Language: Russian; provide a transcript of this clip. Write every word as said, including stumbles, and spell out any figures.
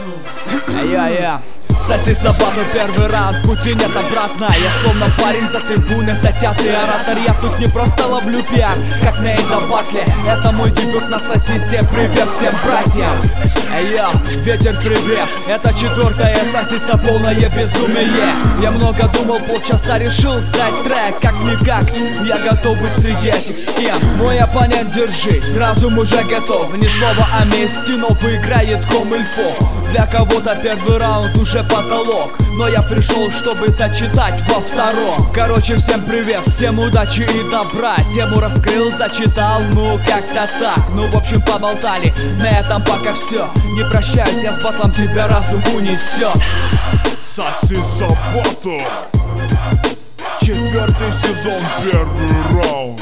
Я-я, соси собаку, первый раунд, пути нет обратно. Я словно парень за трибуны, затятый оратор. Я тут не просто ловлю пиар, как на Эйда Батли. Это мой дебют на соси, всем привет, всем братьям. Я, ветер привет, это четвертая сосиса, полное безумие. Я много думал, полчаса решил взять трек. Как-никак, я готов быть среди этих стен. Мой оппонент, держись, разум уже готов. Ни слова о мести, но выиграет Комильфо. Для кого-то первый раунд уже потолок, но я пришел, чтобы зачитать во втором. Короче, всем привет, всем удачи и добра. Тему раскрыл, зачитал, ну как-то так. Ну в общем поболтали, на этом пока все. Не прощаюсь, я с батлом, тебя разум унесет. Соси собаку. Четвертый сезон, первый раунд.